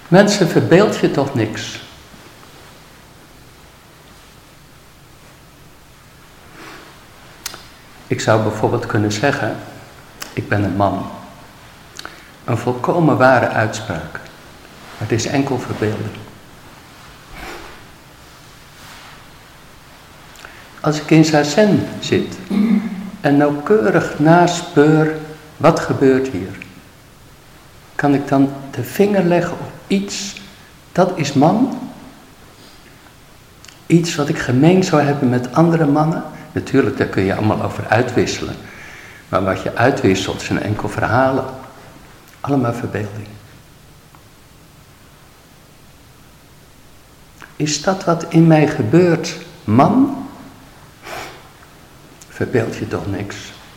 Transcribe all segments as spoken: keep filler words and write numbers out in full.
Mensen, verbeeld je toch niks. Ik zou bijvoorbeeld kunnen zeggen, ik ben een man. Een volkomen ware uitspraak. Maar het is enkel verbeelding. Als ik in zazen zit en nauwkeurig naspeur, wat gebeurt hier? Kan ik dan de vinger leggen op iets, dat is man? Iets wat ik gemeen zou hebben met andere mannen? Natuurlijk, daar kun je allemaal over uitwisselen. Maar wat je uitwisselt zijn enkel verhalen. Allemaal verbeelding. Is dat wat in mij gebeurt, man? Verbeeld je toch niks.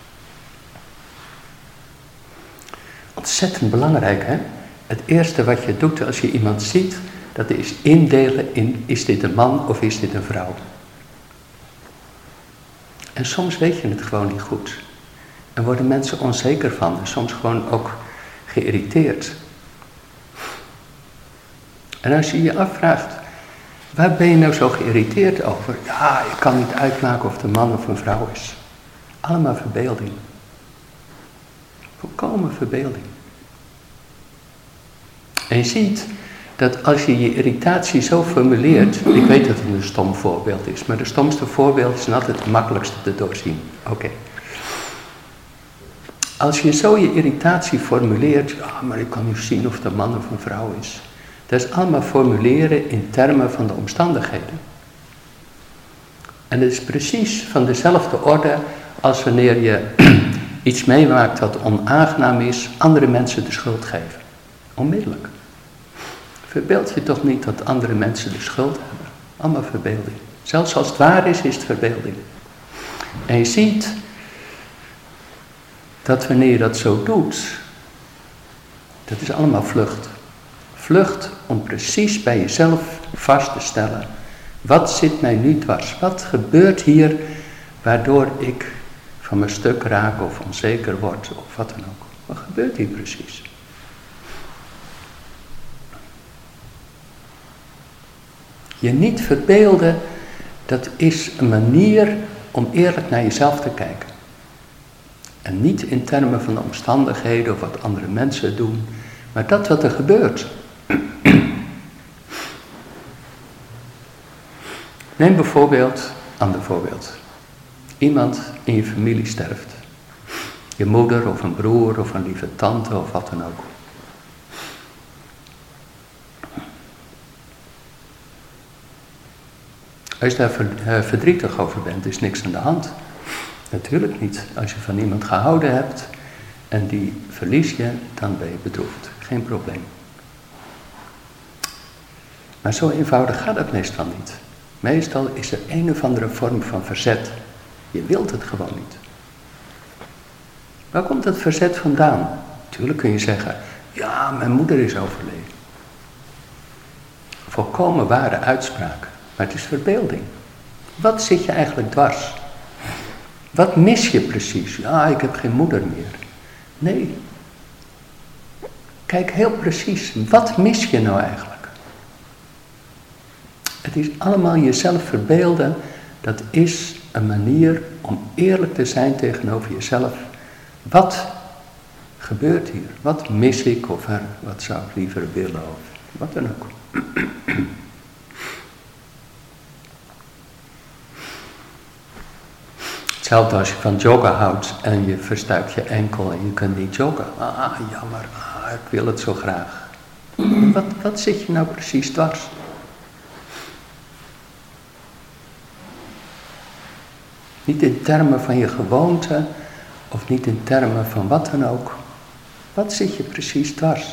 Ontzettend belangrijk, hè? Het eerste wat je doet als je iemand ziet, dat is indelen in, is dit een man of is dit een vrouw? En soms weet je het gewoon niet goed. En worden mensen onzeker van. En soms gewoon ook geïrriteerd. En als je je afvraagt, waar ben je nou zo geïrriteerd over? Ja, ik kan niet uitmaken of het een man of een vrouw is. Allemaal verbeelding. Volkomen verbeelding. En je ziet dat als je je irritatie zo formuleert, ik weet dat het een stom voorbeeld is, maar de stomste voorbeelden zijn altijd het makkelijkste te doorzien. Oké. Okay. Als je zo je irritatie formuleert, ja, maar ik kan nu zien of het een man of een vrouw is. Dat is allemaal formuleren in termen van de omstandigheden. En het is precies van dezelfde orde als wanneer je iets meemaakt wat onaangenaam is, andere mensen de schuld geven. Onmiddellijk. Verbeeld je toch niet dat andere mensen de schuld hebben. Allemaal verbeelding. Zelfs als het waar is, is het verbeelding. En je ziet dat wanneer je dat zo doet, dat is allemaal vlucht. Vlucht om precies bij jezelf vast te stellen. Wat zit mij nu dwars? Wat gebeurt hier waardoor ik van mijn stuk raak of onzeker word of wat dan ook? Wat gebeurt hier precies? Je niet verbeelden, dat is een manier om eerlijk naar jezelf te kijken. En niet in termen van de omstandigheden of wat andere mensen doen, maar dat wat er gebeurt. Neem bijvoorbeeld, ander voorbeeld. Iemand in je familie sterft. Je moeder of een broer of een lieve tante of wat dan ook. Als je daar verdrietig over bent, is niks aan de hand. Natuurlijk niet. Als je van iemand gehouden hebt en die verlies je, dan ben je bedroefd. Geen probleem. Maar zo eenvoudig gaat het meestal niet. Meestal is er een of andere vorm van verzet. Je wilt het gewoon niet. Waar komt dat verzet vandaan? Tuurlijk kun je zeggen, ja, mijn moeder is overleden. Volkomen ware uitspraak. Maar het is verbeelding. Wat zit je eigenlijk dwars? Wat mis je precies? Ja, ik heb geen moeder meer. Nee. Kijk heel precies. Wat mis je nou eigenlijk? Het is allemaal jezelf verbeelden. Dat is een manier om eerlijk te zijn tegenover jezelf. Wat gebeurt hier? Wat mis ik of er, wat zou ik liever willen of wat dan ook. Hetzelfde als je van joggen houdt en je verstuikt je enkel en je kunt niet joggen. Ah, jammer, ah, ik wil het zo graag. Wat, wat zit je nou precies dwars? Niet in termen van je gewoonte of niet in termen van wat dan ook. Wat zit je precies dwars?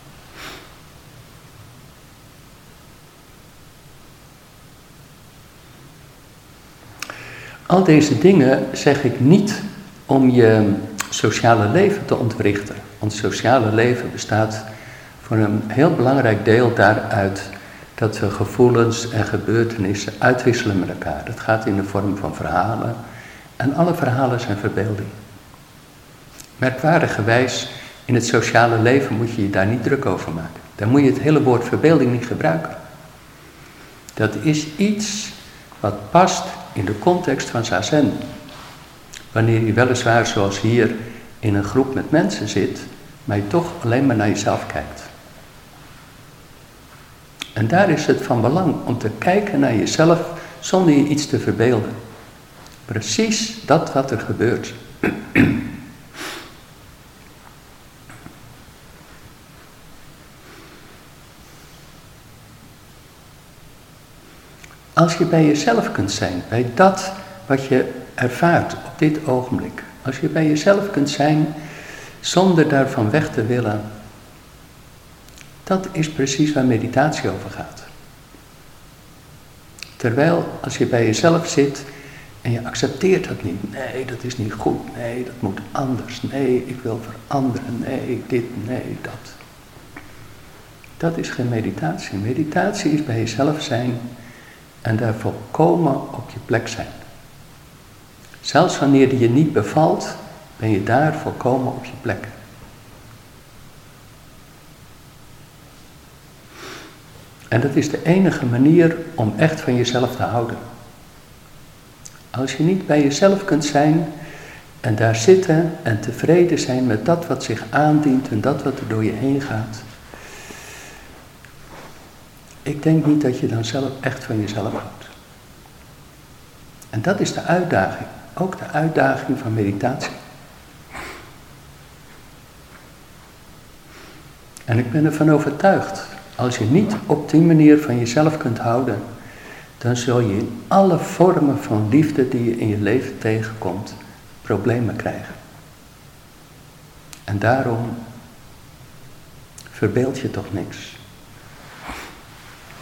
Al deze dingen zeg ik niet om je sociale leven te ontwrichten. Ons sociale leven bestaat voor een heel belangrijk deel daaruit dat we gevoelens en gebeurtenissen uitwisselen met elkaar. Dat gaat in de vorm van verhalen en alle verhalen zijn verbeelding. Merkwaardigerwijs, in het sociale leven moet je je daar niet druk over maken. Dan moet je het hele woord verbeelding niet gebruiken. Dat is iets wat past in de context van zazen. Wanneer je weliswaar zoals hier in een groep met mensen zit, maar je toch alleen maar naar jezelf kijkt. En daar is het van belang om te kijken naar jezelf zonder je iets te verbeelden. Precies dat wat er gebeurt. Als je bij jezelf kunt zijn, bij dat wat je ervaart op dit ogenblik. Als je bij jezelf kunt zijn zonder daarvan weg te willen. Dat is precies waar meditatie over gaat. Terwijl als je bij jezelf zit en je accepteert dat niet. Nee, dat is niet goed. Nee, dat moet anders. Nee, ik wil veranderen. Nee, dit, nee, dat. Dat is geen meditatie. Meditatie is bij jezelf zijn en daar volkomen op je plek zijn. Zelfs wanneer die je niet bevalt, ben je daar volkomen op je plek. En dat is de enige manier om echt van jezelf te houden. Als je niet bij jezelf kunt zijn en daar zitten en tevreden zijn met dat wat zich aandient en dat wat er door je heen gaat. Ik denk niet dat je dan zelf echt van jezelf houdt. En dat is de uitdaging. Ook de uitdaging van meditatie. En ik ben ervan overtuigd. Als je niet op die manier van jezelf kunt houden. Dan zul je in alle vormen van liefde die je in je leven tegenkomt. Problemen krijgen. En daarom verbeeld je toch niks.